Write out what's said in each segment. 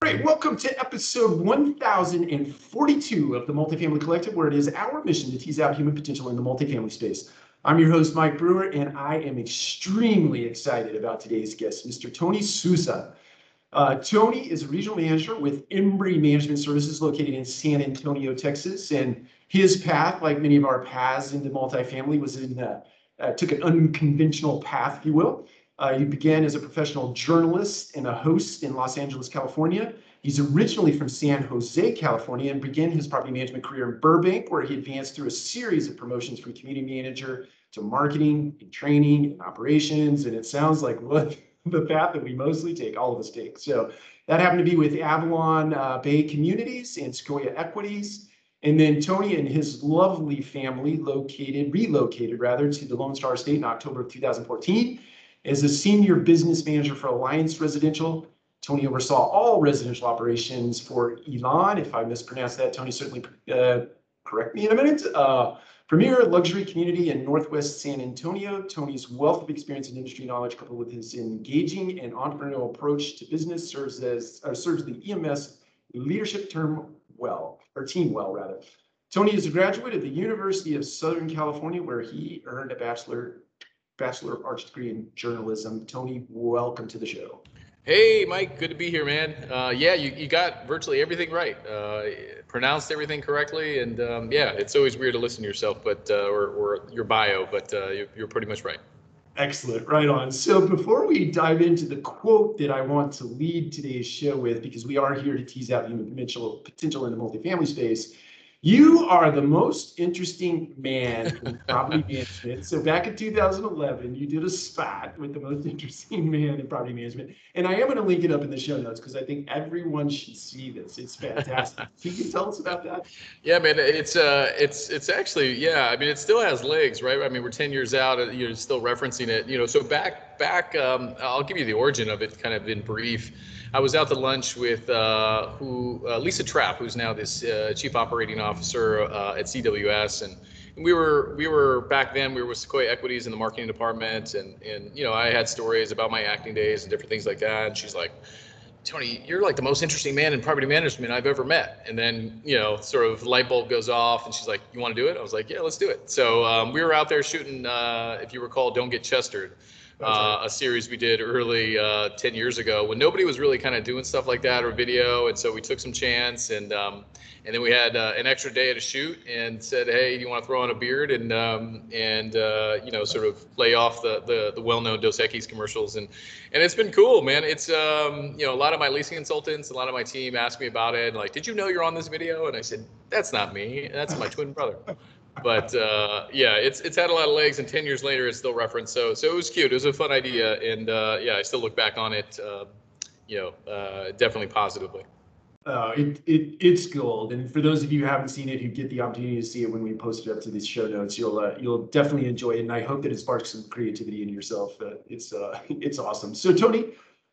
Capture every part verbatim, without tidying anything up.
Great. Welcome to episode one thousand forty-two of the Multifamily Collective, where it is our mission to tease out human potential in the multifamily space. I'm your host, Mike Brewer, and I am extremely excited about today's guest, Mister Tony Souza. Uh, Tony is a regional manager with Embry Management Services located in San Antonio, Texas, and his path, like many of our paths into multifamily, was in uh, uh, took an unconventional path, if you will. Uh, he began as a professional journalist and a host in Los Angeles, California. He's originally from San Jose, California, and began his property management career in Burbank, where he advanced through a series of promotions from community manager to marketing and training and operations. And it sounds like what the path that we mostly take, all of us take. So that happened to be with Avalon uh, Bay Communities and Sequoia Equities. And then Tony and his lovely family located, relocated rather, to the Lone Star Estate in October of two thousand fourteen. As a senior business manager for Alliance Residential, Tony oversaw all residential operations for Elon. If I mispronounced that, Tony, certainly uh, correct me in a minute. Uh, Premier luxury community in Northwest San Antonio. Tony's wealth of experience and industry knowledge, coupled with his engaging and entrepreneurial approach to business, serves as uh, serves the E M S leadership term well, or team well rather. Tony is a graduate of the University of Southern California, where he earned a bachelor. Bachelor of Arts degree in journalism. Tony, welcome to the show. Hey, Mike, good to be here, man. Uh, yeah, you, you got virtually everything right. Uh, pronounced everything correctly. And um, yeah, it's always weird to listen to yourself, but uh, or, or your bio, but uh, you're, you're pretty much right. Excellent, right on. So before we dive into the quote that I want to lead today's show with, because we are here to tease out human potential, potential in the multifamily space, you are the most interesting man in property management. So back in two thousand eleven, you did a spot with the most interesting man in property management. And I am going to link it up in the show notes because I think everyone should see this. It's fantastic. Can you tell us about that? Yeah, man, it's uh, it's it's actually, yeah, I mean, it still has legs, right? I mean, we're ten years out, you're still referencing it, you know, so back, back, um, I'll give you the origin of it kind of in brief. I was out to lunch with uh, who uh, Lisa Trapp, who's now this uh, chief operating officer uh, at C W S, and, and we were we were back then we were with Sequoia Equities in the marketing department, and and you know I had stories about my acting days and different things like that. And she's like, Tony, you're like the most interesting man in property management I've ever met. And then you know sort of light bulb goes off, and she's like, you want to do it? I was like, yeah, let's do it. So um, we were out there shooting, uh, if you recall, Don't Get Chestered. Uh, a series we did early uh, ten years ago when nobody was really kind of doing stuff like that or video, and so we took some chance, and um, and then we had uh, an extra day to shoot, and said, hey, do you want to throw on a beard and um, and uh, you know sort of play off the the, the well-known Dos Equis commercials, and and it's been cool, man. It's um, you know a lot of my leasing consultants, a lot of my team asked me about it, like, did you know you're on this video? And I said, that's not me, that's my twin brother. But uh, yeah, it's it's had a lot of legs, and ten years later, it's still referenced. So so it was cute. It was a fun idea, and uh, yeah, I still look back on it, uh, you know, uh, definitely positively. Uh, it, it it's gold, and for those of you who haven't seen it, who get the opportunity to see it when we post it up to these show notes, you'll uh, you'll definitely enjoy it, and I hope that it sparks some creativity in yourself. Uh, it's uh, it's awesome. So Tony,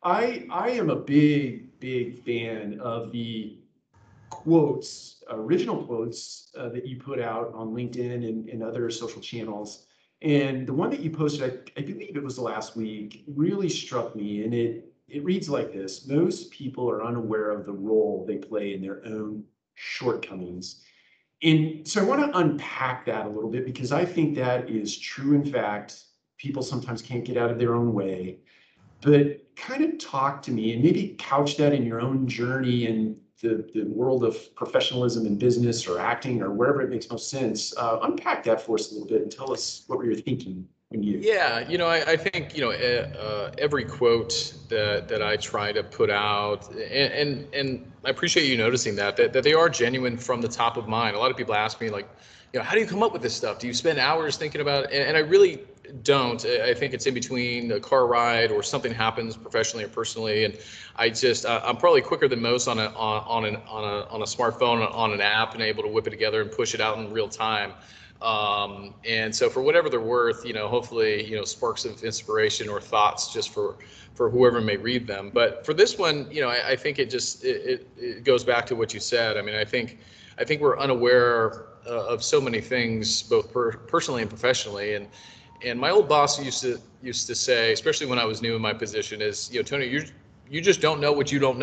I I am a big big fan of the quotes, original quotes uh, that you put out on LinkedIn and, and other social channels. And the one that you posted, I, I believe it was the last week, really struck me. And it it reads like this: most people are unaware of the role they play in their own shortcomings. And so I want to unpack that a little bit, because I think that is true. In fact, people sometimes can't get out of their own way. But kind of talk to me and maybe couch that in your own journey and the, the world of professionalism in business or acting or wherever it makes most sense. Uh, unpack that for us a little bit and tell us what you were thinking when you. Yeah, you know, I, I think, you know, uh, every quote that, that I try to put out, and, and, and I appreciate you noticing that, that, that they are genuine from the top of mind. A lot of people ask me, like, you know, how do you come up with this stuff? Do you spend hours thinking about it? And, and I really don't. I think it's in between a car ride or something happens professionally or personally, and I just I'm probably quicker than most on a on on an on a on a smartphone, on an app, and able to whip it together and push it out in real time. Um, and so for whatever they're worth, you know, hopefully, you know, sparks of inspiration or thoughts just for for whoever may read them. But for this one, you know, I, I think it just it, it, it goes back to what you said. I mean, I think I think we're unaware uh, of so many things, both per, personally and professionally. And and my old boss used to used to say, especially when I was new in my position, is, you know, Tony, you you just don't know what you don't know.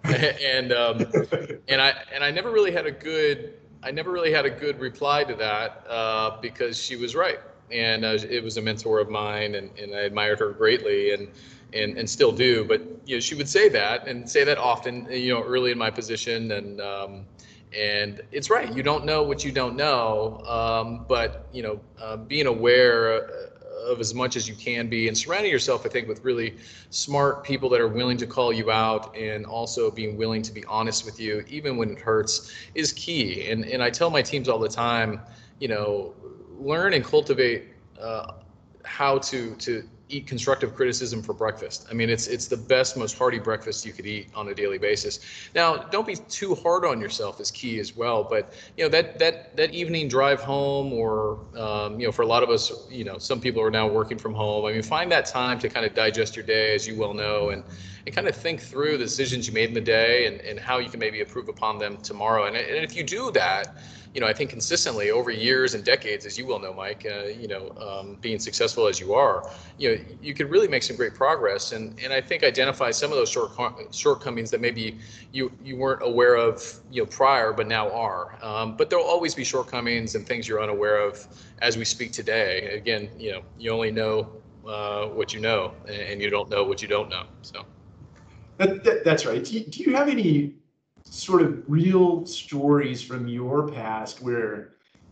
and um, and I and I never really had a good I never really had a good reply to that uh, because she was right, and uh, it was a mentor of mine, and, and I admired her greatly, and and and still do. But you know, she would say that and say that often, you know, early in my position, and um, and it's right. You don't know what you don't know, um, but you know, uh, being aware of as much as you can be, and surrounding yourself, I think, with really smart people that are willing to call you out, and also being willing to be honest with you, even when it hurts, is key. And and I tell my teams all the time, you know, learn and cultivate uh, how to to eat constructive criticism for breakfast. I mean, it's it's the best, most hearty breakfast you could eat on a daily basis. Now, don't be too hard on yourself is key as well. But you know, that that that evening drive home, or um, you know, for a lot of us, you know, some people are now working from home. I mean, find that time to kind of digest your day, as you well know, and and kind of think through the decisions you made in the day, and and how you can maybe improve upon them tomorrow. And and if you do that, you know, I think consistently over years and decades, as you well know, Mike, uh, you know, um, being successful as you are, you know, you could really make some great progress. And and I think identify some of those short shortcomings that maybe you you weren't aware of, you know, prior, but now are. Um, but there'll always be shortcomings and things you're unaware of as we speak today. Again, you know, you only know uh, what you know, and you don't know what you don't know. So. That, that, that's right. Do you, do you have any sort of real stories from your past where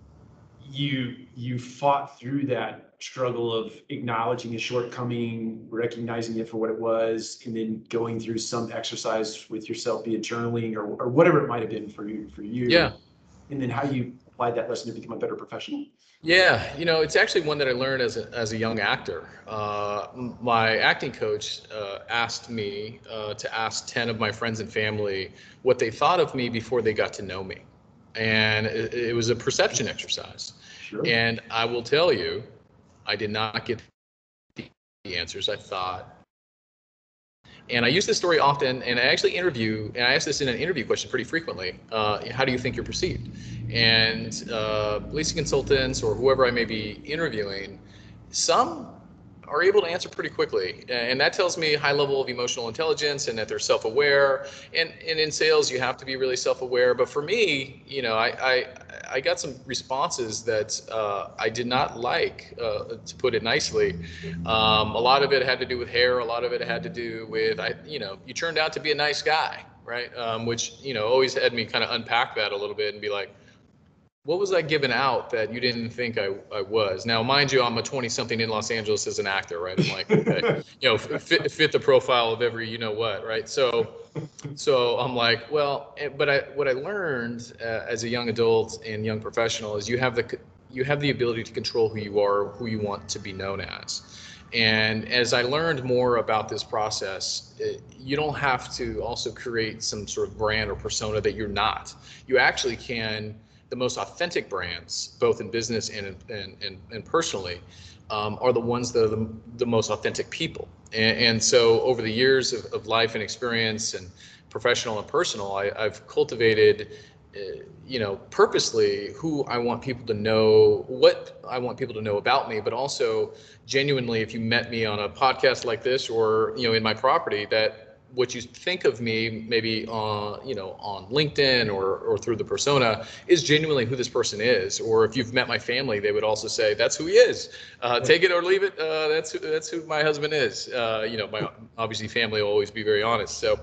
you you fought through that struggle of acknowledging a shortcoming, recognizing it for what it was, and then going through some exercise with yourself, be it journaling or, or whatever it might have been for you for you, Yeah. and then how you applied that lesson to become a better professional? Yeah, you know, it's actually one that I learned as a, as a young actor. Uh, my acting coach uh, asked me uh, to ask ten of my friends and family what they thought of me before they got to know me. And it, it was a perception exercise. Sure. And I will tell you, I did not get the answers I thought. And I use this story often, and I actually interview, and I ask this in an interview question pretty frequently. Uh, how do you think you're perceived? And uh, leasing consultants or whoever I may be interviewing, some are able to answer pretty quickly. And that tells me high level of emotional intelligence and that they're self-aware. And, and in sales, you have to be really self-aware. But for me, you know, I, I, I got some responses that uh, I did not like, uh, to put it nicely. Um, a lot of it had to do with hair. A lot of it had to do with, I, you know, you turned out to be a nice guy, right? Um, which, you know, always had me kind of unpack that a little bit and be like, what was I giving out that you didn't think I, I was? Now, mind you, I'm a twenty something in Los Angeles as an actor, right? I'm like, okay, you know, fit, fit the profile of every, you know what, right? So, so I'm like, well, but I, what I learned uh, as a young adult and young professional is you have the, you have the ability to control who you are, who you want to be known as. And as I learned more about this process, it, you don't have to also create some sort of brand or persona that you're not. You actually can. The most authentic brands, both in business and and and, and personally, um, are the ones that are the, the most authentic people. And, and so over the years of, of life and experience and professional and personal, I, I've cultivated, uh, you know, purposely who I want people to know, what I want people to know about me, but also genuinely, if you met me on a podcast like this or, you know, in my property, that what you think of me maybe on, you know, on LinkedIn or, or through the persona is genuinely who this person is. Or if you've met my family, they would also say, that's who he is. Uh, take it or leave it. Uh, that's who, that's who my husband is. Uh, you know, my obviously family will always be very honest. So,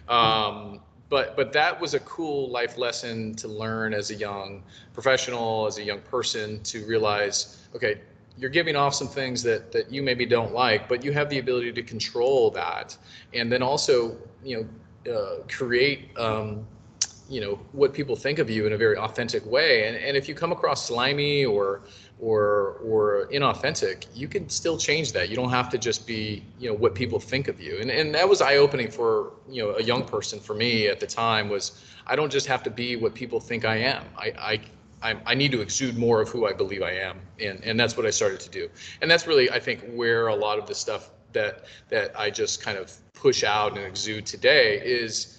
um, but, but that was a cool life lesson to learn as a young professional, as a young person, to realize, okay, you're giving off some things that, that you maybe don't like, but you have the ability to control that. And then also, you know, uh, create, um, you know, what people think of you in a very authentic way. And, and if you come across slimy or, or, or inauthentic, you can still change that. You don't have to just be, you know, what people think of you. And, and that was eye-opening for, you know, a young person for me at the time was, I don't just have to be what people think I am. I, I I, I need to exude more of who I believe I am, and and that's what I started to do. And that's really, I think, where a lot of the stuff that that I just kind of push out and exude today is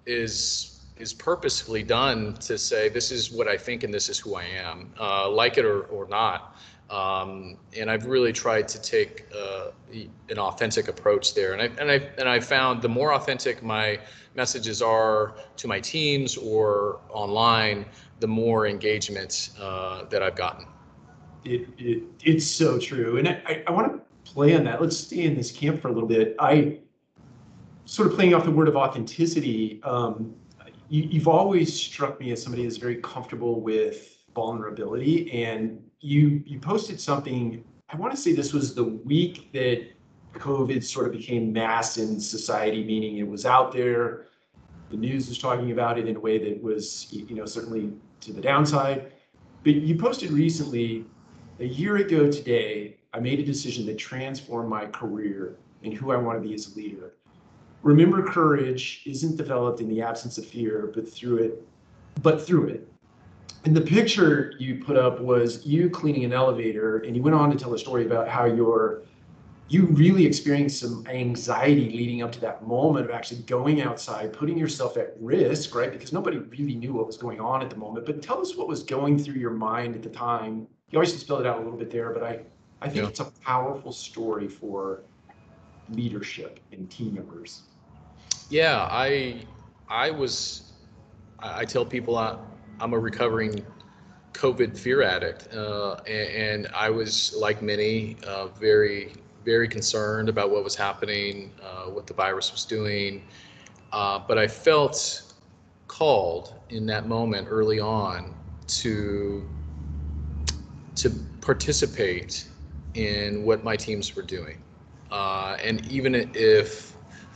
is is purposefully done to say, this is what I think and this is who I am, uh, like it or or not. Um, and I've really tried to take uh, an authentic approach there. And I and I and I found the more authentic my messages are to my teams or online, the more engagement uh, that I've gotten. It, it it's so true, and I, I, I want to play on that. Let's stay in this camp for a little bit. I sort of playing off the word of authenticity. Um, you, you've always struck me as somebody that's very comfortable with vulnerability, and you you posted something. I want to say this was the week that COVID sort of became mass in society, meaning it was out there. The news was talking about it in a way that was, you know, certainly to the downside. But you posted recently, a year ago today, I made a decision that transformed my career and who I want to be as a leader. Remember, courage isn't developed in the absence of fear, but through it, but through it. And the picture you put up was you cleaning an elevator, and you went on to tell a story about how you're you really experienced some anxiety leading up to that moment of actually going outside, putting yourself at risk, right? Because nobody really knew what was going on at the moment. But tell us what was going through your mind at the time. You always spelled it out a little bit there, but I, I think Yeah. it's a powerful story for leadership and team members. Yeah, I I was I, I tell people I, I'm a recovering COVID fear addict, uh, and, and I was like many, uh, very very concerned about what was happening, uh, what the virus was doing. Uh, but I felt called in that moment early on to to participate in what my teams were doing, uh, and even if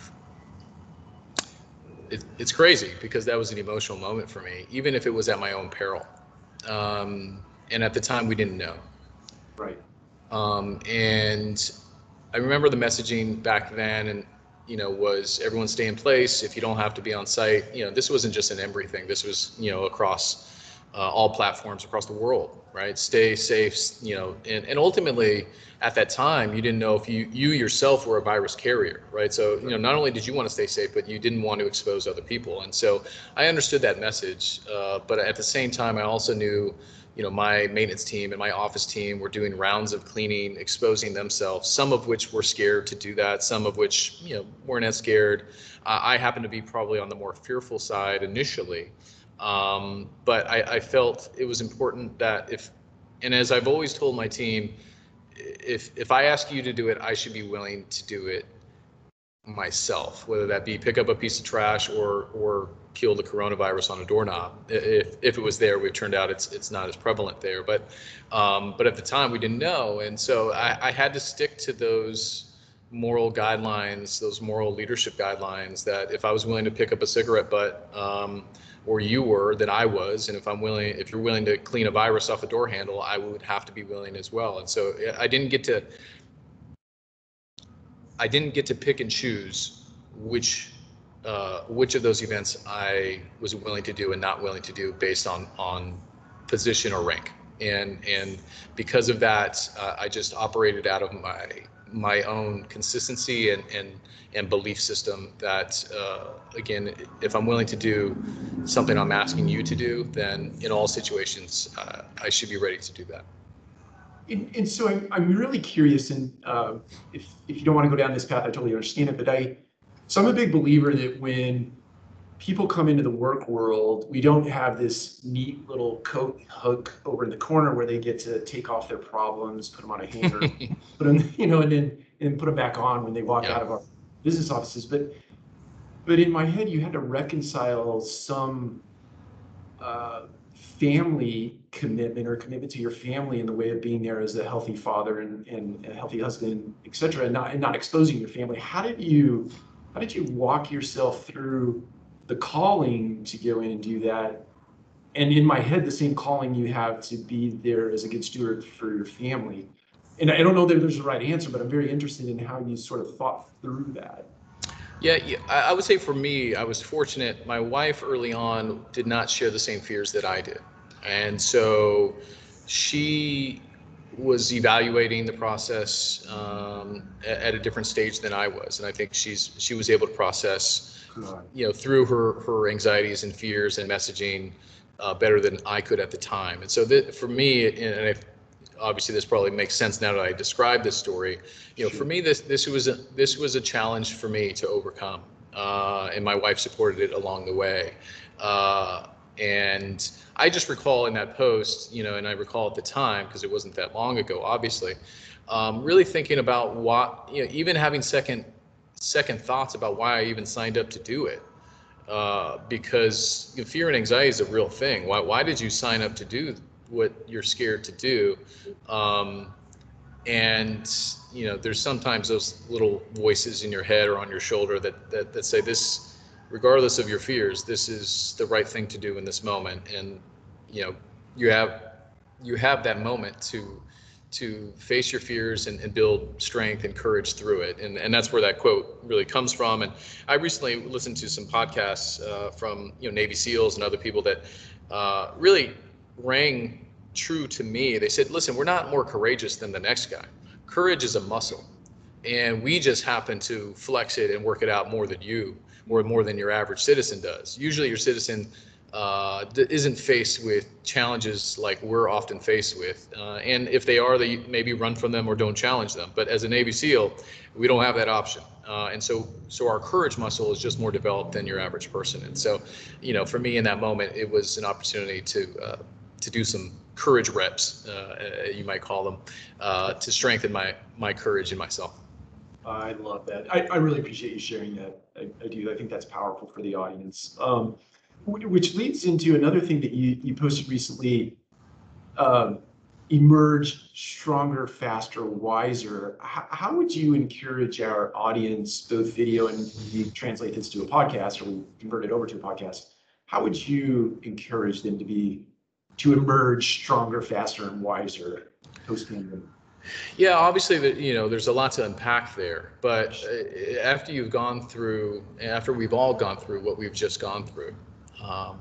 it, it's crazy because that was an emotional moment for me, even if it was at my own peril. Um, and at the time, we didn't know. Right. Um, and I remember the messaging back then, and you know, was everyone stay in place. If you don't have to be on site, you know, this wasn't just an Embry thing. This was, you know, across uh, all platforms across the world, right? Stay safe, you know, and, and ultimately at that time, you didn't know if you you yourself were a virus carrier, right? So, you know, not only did you want to stay safe, but you didn't want to expose other people. And so I understood that message, uh, but at the same time, I also knew, you know, my maintenance team and my office team were doing rounds of cleaning, exposing themselves, some of which were scared to do that, some of which, you know, weren't as scared. Uh, I happened to be probably on the more fearful side initially. Um, but I, I felt it was important that if, and as I've always told my team, if if I ask you to do it, I should be willing to do it myself, whether that be pick up a piece of trash or or kill the coronavirus on a doorknob. If if it was there, we've turned out it's it's not as prevalent there. But um, but at the time we didn't know, and so I, I had to stick to those moral guidelines, those moral leadership guidelines. That if I was willing to pick up a cigarette butt, um, or you were, then I was, and if I'm willing, if you're willing to clean a virus off a door handle, I would have to be willing as well. And so I didn't get to. I didn't get to pick and choose which uh, which of those events I was willing to do and not willing to do based on on position or rank. And and because of that, uh, I just operated out of my my own consistency and and and belief system that uh, again, if I'm willing to do something I'm asking you to do, then in all situations uh, I should be ready to do that. And, and so I'm, I'm really curious, and uh, if, if you don't want to go down this path, I totally understand it, but I, so I'm a big believer that when people come into the work world, we don't have this neat little coat hook over in the corner where they get to take off their problems, put them on a hanger, put them, you know, and then and put them back on when they walk Yeah. out of our business offices. But but in my head, you had to reconcile some uh, family commitment or commitment to your family in the way of being there as a healthy father and, and a healthy husband, et cetera, and not and not exposing your family. How did you how did you walk yourself through the calling to go in and do that? And in my head, the same calling you have to be there as a good steward for your family. And I don't know that there's a right answer, but I'm very interested in how you sort of thought through that. Yeah, yeah, I I would say for me, I was fortunate. My wife early on did not share the same fears that I did. And so she was evaluating the process um, a- at a different stage than I was. And I think she's she was able to process, Good. you know, through her her anxieties and fears and messaging uh, better than I could at the time. And so that, for me, and I obviously this probably makes sense now that I describe this story. You know, Sure. for me, this this was a this was a challenge for me to overcome, uh, and my wife supported it along the way. Uh, and I just recall in that post, you know, and I recall at the time because it wasn't that long ago, obviously, um, really thinking about what, you know, even having second second thoughts about why I even signed up to do it. Uh, because you know, fear and anxiety is a real thing. Why, why did you sign up to do what you're scared to do? Um, and you know, there's sometimes those little voices in your head or on your shoulder that, that, that say this, regardless of your fears, this is the right thing to do in this moment. And, you know, you have, you have that moment to, to face your fears and, and build strength and courage through it. And, and that's where that quote really comes from. And I recently listened to some podcasts uh, from, you know, Navy SEALs and other people that uh, really rang true to me. They said, listen, we're not more courageous than the next guy. Courage is a muscle. And we just happen to flex it and work it out more than you, or more than your average citizen does. Usually your citizen uh, isn't faced with challenges like we're often faced with. Uh, and if they are, they maybe run from them or don't challenge them. But as a Navy SEAL, we don't have that option. Uh, and so, so our courage muscle is just more developed than your average person. And so, you know, for me in that moment, it was an opportunity to, uh, to do some courage reps, uh, you might call them, uh, to strengthen my, my courage in myself. I love that. I, I really appreciate you sharing that. I, I do. I think that's powerful for the audience. Um, which leads into another thing that you, you posted recently, um, emerge stronger, faster, wiser. How, how would you encourage our audience, both video and we translate this to a podcast or we convert it over to a podcast, how would you encourage them to be, to emerge stronger, faster, and wiser post-pandemic? Yeah, obviously, the, you know, there's a lot to unpack there. But uh, after you've gone through, after we've all gone through what we've just gone through, um,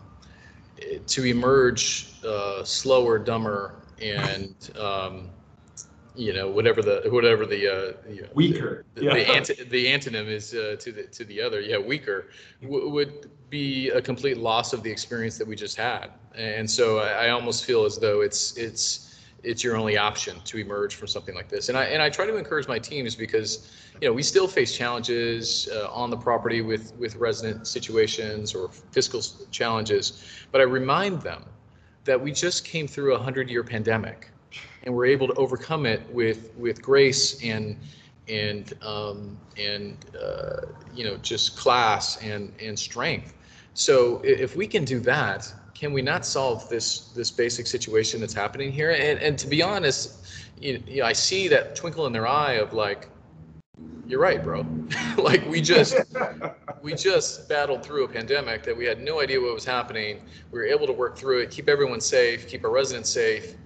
to emerge uh, slower, dumber, and um, you know, whatever the whatever the uh, you know, Weaker. the, Yeah. the, anti, the antonym is uh, to the to the other, yeah, weaker, w- would be a complete loss of the experience that we just had. And so I, I almost feel as though it's it's it's your only option to emerge from something like this. And I and I try to encourage my teams because, you know, we still face challenges uh, on the property with with resident situations or fiscal challenges, but I remind them that we just came through a hundred-year pandemic, and we're able to overcome it with with grace and and um, and uh, you know, just class and and strength. So if we can do that, can we not solve this this basic situation that's happening here? And and to be honest, you, you know, I see that twinkle in their eye of like, you're right, bro. Like we just we just battled through a pandemic that we had no idea what was happening. We were able to work through it, keep everyone safe, keep our residents safe,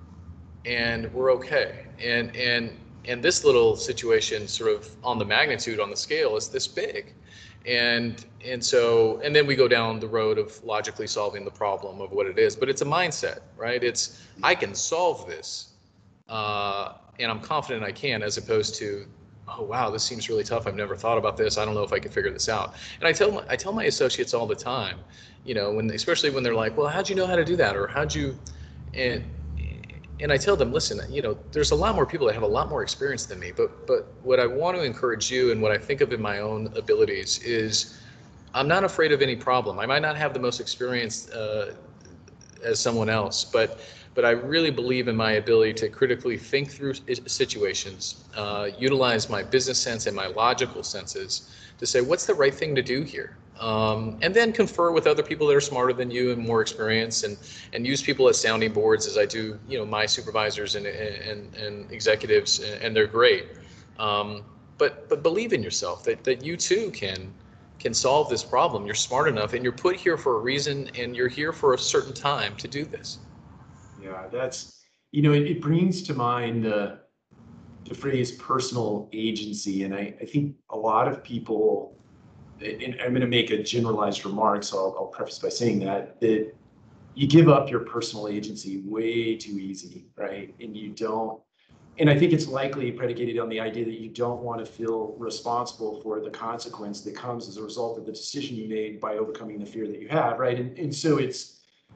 and we're okay. And and and this little situation, sort of on the magnitude, on the scale, is this big. And and so and then we go down the road of logically solving the problem of what it is. But it's a mindset, right? It's, I can solve this, uh, and I'm confident I can, as opposed to, oh wow, this seems really tough. I've never thought about this. I don't know if I can figure this out. And I tell my, I tell my associates all the time, you know, when especially when they're like, well, how'd you know how to do that, or how'd you, and and I tell them, listen, you know, there's a lot more people that have a lot more experience than me, but but what I want to encourage you, and what I think of in my own abilities, is I'm not afraid of any problem. I might not have the most experience uh, as someone else, but but I really believe in my ability to critically think through situations, uh, utilize my business sense and my logical senses to say, what's the right thing to do here? Um, and then confer with other people that are smarter than you and more experienced, and and use people as sounding boards, as I do, you know, my supervisors and and, and executives, and they're great. Um, but but believe in yourself that that you too can can solve this problem. You're smart enough, and you're put here for a reason, and you're here for a certain time to do this. Yeah, that's, you know, it, it brings to mind the the phrase personal agency. And I, I think a lot of people, and I'm going to make a generalized remark, so I'll, I'll preface by saying that, that you give up your personal agency way too easy, right? And you don't, and I think it's likely predicated on the idea that you don't want to feel responsible for the consequence that comes as a result of the decision you made by overcoming the fear that you have, right? And, and so it's,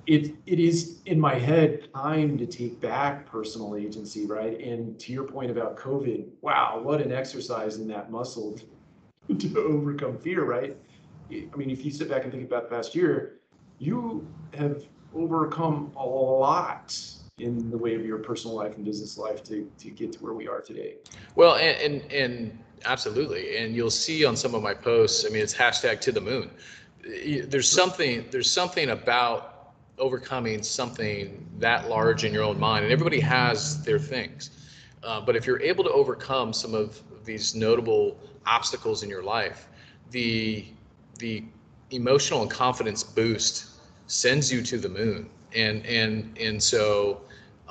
it it is in my head time to take back personal agency, right? And to your point about COVID, wow, what an exercise in that muscle to, to overcome fear, right? I mean, if you sit back and think about the past year, you have overcome a lot in the way of your personal life and business life to to get to where we are today. Well, and, and and absolutely, and you'll see on some of my posts. I mean, it's hashtag to the moon. There's something there's something about overcoming something that large in your own mind, and everybody has their things. Uh, but if you're able to overcome some of these notable obstacles in your life, the the emotional and confidence boost sends you to the moon, and and and so.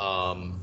Um,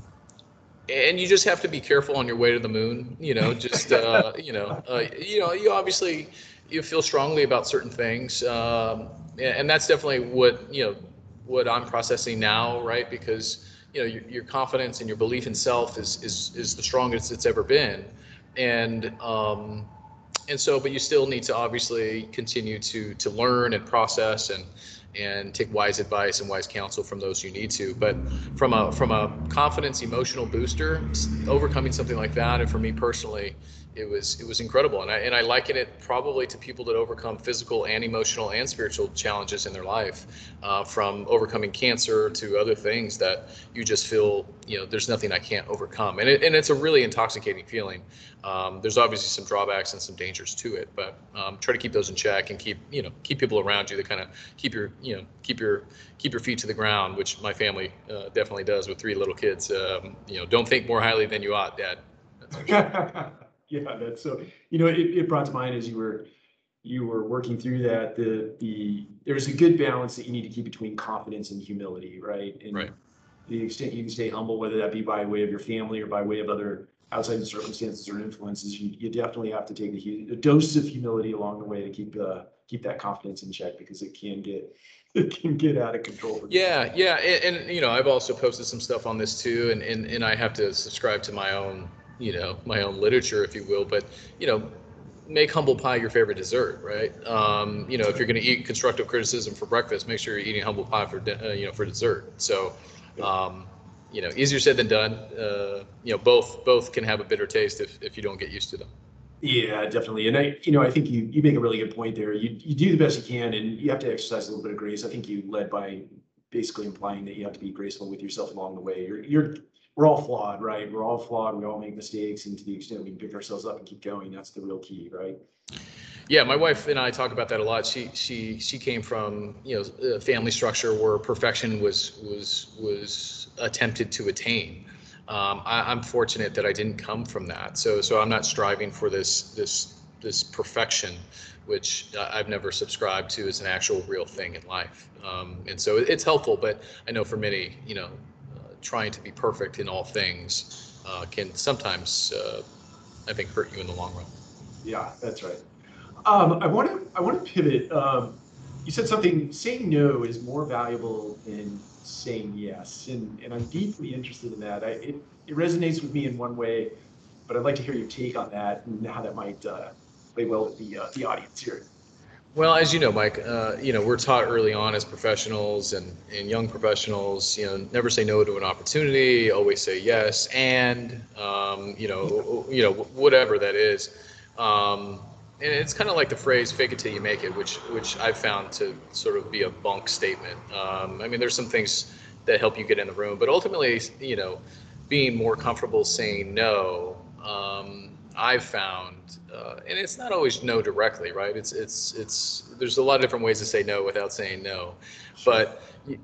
and you just have to be careful on your way to the moon, you know, just, uh, you know, uh, you know, you obviously, you feel strongly about certain things. Um, and that's definitely what, you know, what I'm processing now, right? Because, you know, your, your confidence and your belief in self is, is, is the strongest it's ever been. And, um, and so, but you still need to obviously continue to, to learn and process and, and take wise advice and wise counsel from those you need to. But from a from a confidence emotional booster, overcoming something like that, and for me personally, it was it was incredible. And I and I liken it probably to people that overcome physical and emotional and spiritual challenges in their life, uh, from overcoming cancer to other things that you just feel, you know, there's nothing I can't overcome. And it, and it's a really intoxicating feeling. Um, there's obviously some drawbacks and some dangers to it, but um, try to keep those in check and keep, you know, keep people around you that kind of keep your, you know, keep your, keep your feet to the ground, which my family uh, definitely does with three little kids. Um, you know, don't think more highly than you ought, Dad. That's for sure. Yeah, that's so, you know, it, it brought to mind as you were, you were working through that, the, the, there's a good balance that you need to keep between confidence and humility, right? And Right. the extent you can stay humble, whether that be by way of your family or by way of other outside circumstances or influences, you, you definitely have to take a, a dose of humility along the way to keep, uh, keep that confidence in check, because it can get, it can get out of control. Yeah, yeah, and, and you know, I've also posted some stuff on this too, and, and and I have to subscribe to my own, you know, my own literature, if you will. But you know, make humble pie your favorite dessert, right? Um, you know, if you're going to eat constructive criticism for breakfast, make sure you're eating humble pie for uh, you know for dessert. So, um, you know, easier said than done. Uh, you know, both both can have a bitter taste if if you don't get used to them. Yeah, definitely. And I, you know, I think you, you make a really good point there. You, you do the best you can, and you have to exercise a little bit of grace. I think you led by basically implying that you have to be graceful with yourself along the way. You're, you're, we're all flawed, right? We're all flawed. We all make mistakes. And to the extent we can pick ourselves up and keep going, that's the real key, right? Yeah, my wife and I talk about that a lot. She she she came from, you know, a family structure where perfection was was was attempted to attain. Um, I, I'm fortunate that I didn't come from that, so so I'm not striving for this this this perfection, which I've never subscribed to as an actual real thing in life. Um, and so it's helpful, but I know for many, you know, uh, trying to be perfect in all things uh, can sometimes, uh, I think, hurt you in the long run. Yeah, that's right. Um, I want to I want to pivot. Um, you said something. Saying no is more valuable than saying yes, and and I'm deeply interested in that. I, it it resonates with me in one way, but I'd like to hear your take on that and how that might uh, play well with the uh, the audience here. Well, as you know, Mike, uh, you know, we're taught early on as professionals and, and young professionals, you know, never say no to an opportunity, always say yes, and um, you know, you know, whatever that is. Um, and it's kind of like the phrase "fake it till you make it," which which I've found to sort of be a bunk statement. Um, I mean, there's some things that help you get in the room, but ultimately, you know, being more comfortable saying no. Um, I've found, uh, and it's not always no directly, right? It's it's it's there's a lot of different ways to say no without saying no, but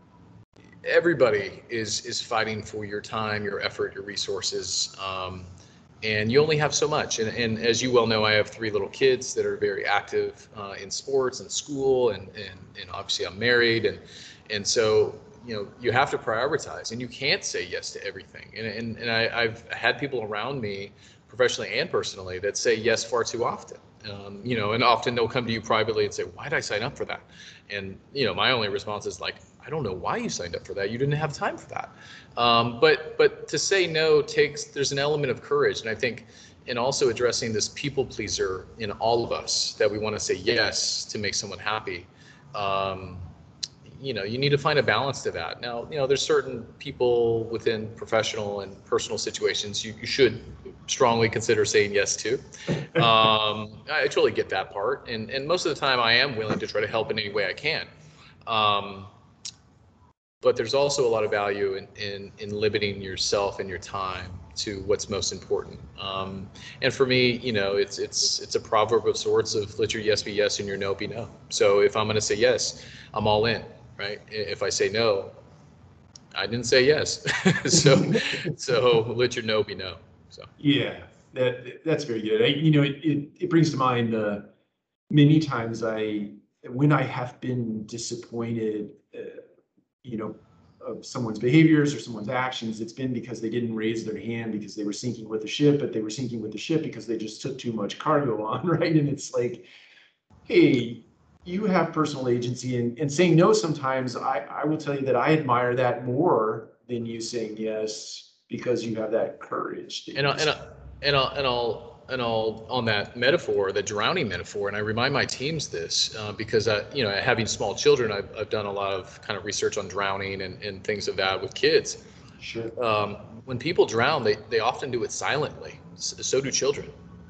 everybody is is fighting for your time, your effort, your resources, um, and you only have so much. And, and as you well know, I have three little kids that are very active uh, in sports and school, and, and and obviously I'm married, and and so you know you have to prioritize, and you can't say yes to everything. And and, and I, I've had people around me, professionally and personally, that say yes far too often. Um, you know, and often they'll come to you privately and say, "Why did I sign up for that?" And you know, my only response is like, "I don't know why you signed up for that. You didn't have time for that." Um, but but to say no takes, there's an element of courage, and I think, and also addressing this people pleaser in all of us, that we want to say yes to make someone happy. Um, you know, you need to find a balance to that. Now, you know, there's certain people within professional and personal situations you, you should strongly consider saying yes to. Um, I totally get that part. And, and most of the time I am willing to try to help in any way I can. Um, but there's also a lot of value in, in, in limiting yourself and your time to what's most important. Um, and for me, you know, it's, it's, it's a proverb of sorts of let your yes be yes and your no be no. So if I'm going to say yes, I'm all in, right? If I say no, I didn't say yes. so, so let your no be no. So, Yeah, that that's very good. I, you know, it, it, it brings to mind uh, many times I, when I have been disappointed, uh, you know, of someone's behaviors or someone's actions, it's been because they didn't raise their hand because they were sinking with the ship, but they were sinking with the ship because they just took too much cargo on, right? And it's like, hey, you have personal agency, and, and saying no sometimes, I, I will tell you that I admire that more than you saying yes, because you have that courage. and I, and I, and I'll, and I'll and I'll on that metaphor, the drowning metaphor, and I remind my teams this uh, because I, you know, having small children, I've, I've done a lot of kind of research on drowning and, and things of that with kids. Sure. Um, when people drown, they they often do it silently. So, so do children.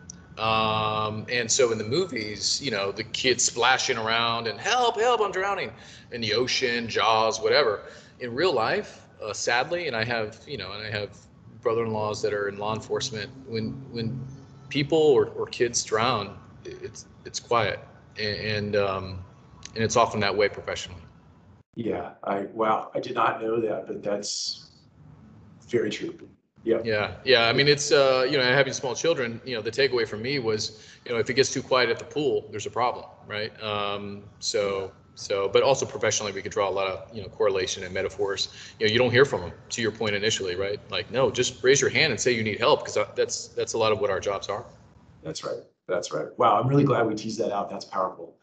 Um, and so in the movies, you know, the kids splashing around and help, help, I'm drowning in the ocean, Jaws, whatever. In real life, uh, sadly, and I have, you know, and I have brother-in-laws that are in law enforcement. When when people or, or kids drown, it's it's quiet, and and, um, and it's often that way professionally. Yeah, I wow, I did not know that, but that's very true. Yeah. Yeah, yeah. I mean, it's uh, you know, having small children. You know, the takeaway for me was, you know, if it gets too quiet at the pool, there's a problem, right? Um, so, so, but also professionally, we could draw a lot of, you know, correlation and metaphors. You know, you don't hear from them. To your point initially, right? Like, no, just raise your hand and say you need help, because that's that's a lot of what our jobs are. That's right. That's right. Wow, I'm really glad we teased that out. That's powerful.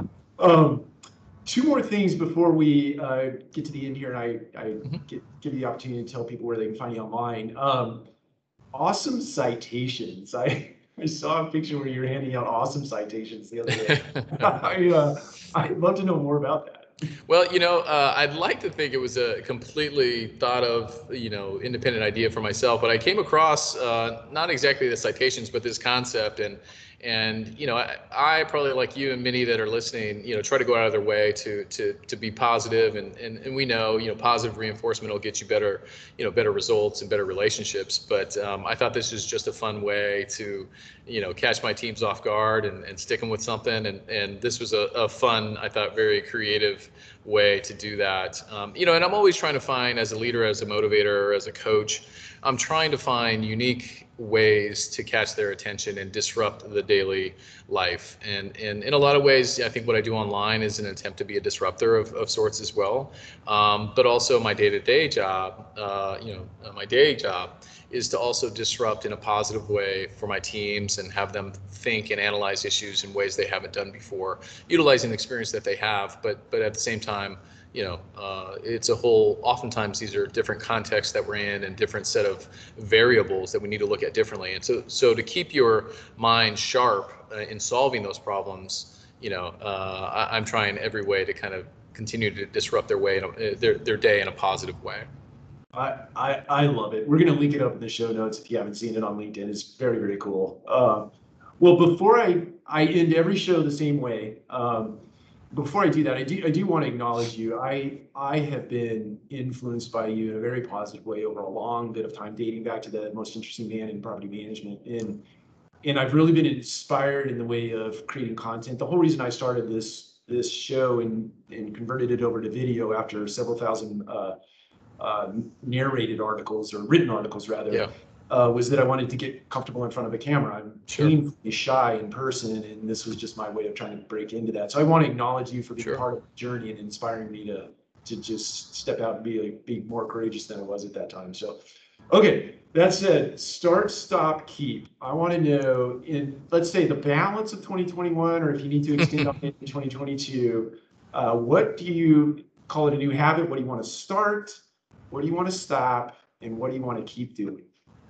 Um, two more things before we uh, get to the end here, and I, I Mhm. get, give you the opportunity to tell people where they can find you online. Um, awesome citations. I, I saw a picture where you're handing out awesome citations the other day. I, uh, I'd love to know more about that. Well, you know, uh, I'd like to think it was a completely thought of, you know, independent idea for myself, but I came across uh, not exactly the citations, but this concept, and and you know, I, I probably, like you and many that are listening, you know, try to go out of their way to to to be positive, and and and we know, you know, positive reinforcement will get you better, you know, better results and better relationships. But um, I thought this was just a fun way to, you know, catch my teams off guard and, and stick them with something, and and this was a, a fun, I thought, very creative way to do that. Um, you know, and I'm always trying to find, as a leader, as a motivator, as a coach, I'm trying to find unique ways to catch their attention and disrupt the daily life. And, and in a lot of ways, I think what I do online is an attempt to be a disruptor of, of sorts as well. Um, but also my day-to-day job, uh, you know, uh, my day job is to also disrupt in a positive way for my teams and have them think and analyze issues in ways they haven't done before, utilizing the experience that they have, but but at the same time, you know, uh, it's a whole, oftentimes these are different contexts that we're in and different set of variables that we need to look at differently. And so, so to keep your mind sharp uh, in solving those problems, you know, uh, I, I'm trying every way to kind of continue to disrupt their way, in a, their, their day in a positive way. I, I, I love it. We're going to link it up in the show notes if you haven't seen it on LinkedIn. It's very, very cool. Um, well, before I, I end every show the same way, um, before I do that, I do I do want to acknowledge you. I I have been influenced by you in a very positive way over a long bit of time, dating back to the Most Interesting Man in Property Management. And and I've really been inspired in the way of creating content. The whole reason I started this this show and and converted it over to video after several thousand uh, uh, narrated articles, or written articles rather, Yeah, uh, was that I wanted to get comfortable in front of a camera. I'm sure, painfully shy in person, and this was just my way of trying to break into that. So I want to acknowledge you for being sure. part of the journey and inspiring me to to just step out and be be more courageous than I was at that time. So, okay, that said, start, stop, keep. I want to know, in, let's say, the balance of twenty twenty-one, or if you need to extend on it in twenty twenty-two, uh, what do you call it a new habit? What do you want to start? What do you want to stop? And what do you want to keep doing?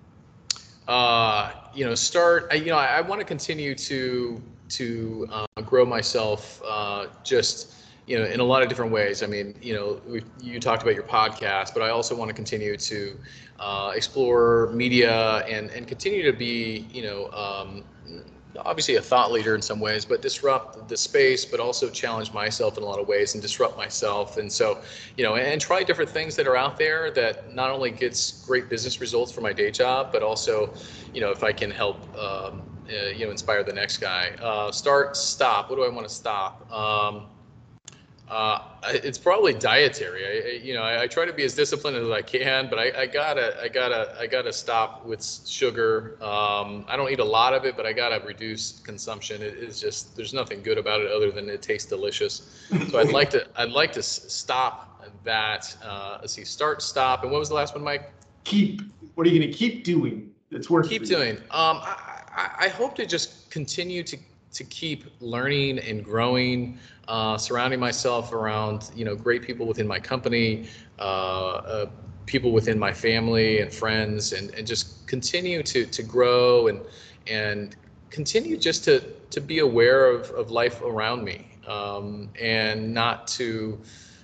uh, you know, start. I, you know, I, I want to continue to to uh, grow myself. Uh, just you know, in a lot of different ways. I mean, you know, we, you talked about your podcast, but I also want to continue to uh, explore media and and continue to be, you know, um, obviously a thought leader in some ways, but disrupt the space, but also challenge myself in a lot of ways and disrupt myself. And so, you know, and try different things that are out there that not only gets great business results for my day job, but also, you know, if I can help, um, uh, you know, inspire the next guy. Uh, start, stop. What do I want to stop? Um, Uh, it's probably dietary. I, I- you know, I, I try to be as disciplined as I can, but I, I gotta, I gotta, I gotta stop with sugar. Um, I don't eat a lot of it, but I gotta reduce consumption. It is just, there's nothing good about it other than it tastes delicious. So I'd like to, I'd like to s- stop that. Uh, let's see, start, stop, and what was the last one, Mike? Keep. What are you going to keep doing that's working Keep for you? doing. Um, I, I, I hope to just continue to to keep learning and growing, uh, surrounding myself around, you know, great people within my company, uh, uh, people within my family and friends, and, and just continue to to grow and and continue just to to be aware of, of life around me, um, and not to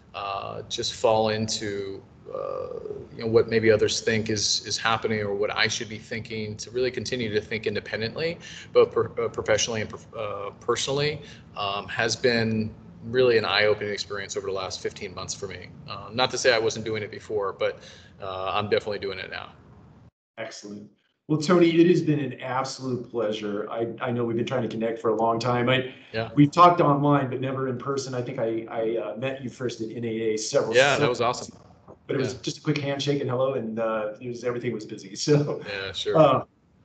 uh, just fall into uh, you know, what maybe others think is is happening or what I should be thinking. To really continue to think independently, both per, uh, professionally and uh, personally, um, has been really an eye-opening experience over the last fifteen months for me. Uh, not to say I wasn't doing it before, but uh, I'm definitely doing it now. Excellent. Well, Tony, it has been an absolute pleasure. I, I know we've been trying to connect for a long time. I, Yeah. we've talked online, but never in person. I think I, I uh, met you first at N A A several. Yeah, that several was awesome. But it was Yeah. just a quick handshake and hello, and uh, it was, everything was busy. So, Yeah, sure. uh,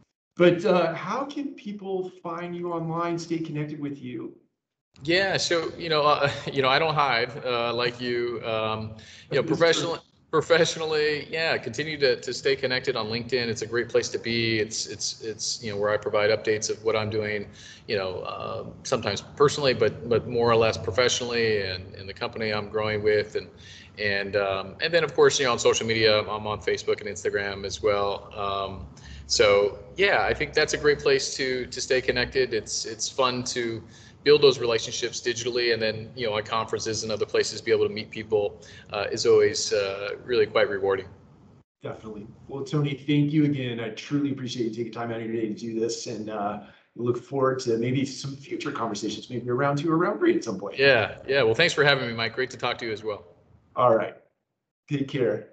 but uh, how can people find you online, stay connected with you? Yeah, so you know, uh, you know, I don't hide uh, like you. Um, you know, It's true. professionally, professionally, yeah, continue to, to stay connected on LinkedIn. It's a great place to be. It's it's it's you know where I provide updates of what I'm doing. You know, uh, sometimes personally, but but more or less professionally, and in the company I'm growing with, and and um, and then of course you know on social media I'm on Facebook and Instagram as well. Um, so yeah, I think that's a great place to to stay connected. It's it's fun to build those relationships digitally, and then you know at conferences and other places be able to meet people uh, is always uh, really quite rewarding. Definitely. Well, Tony, thank you again. I truly appreciate you taking time out of your day to do this, and uh, we look forward to maybe some future conversations, maybe around two or around three at some point. Yeah, yeah. Well, thanks for having me, Mike. Great to talk to you as well. All right. Take care.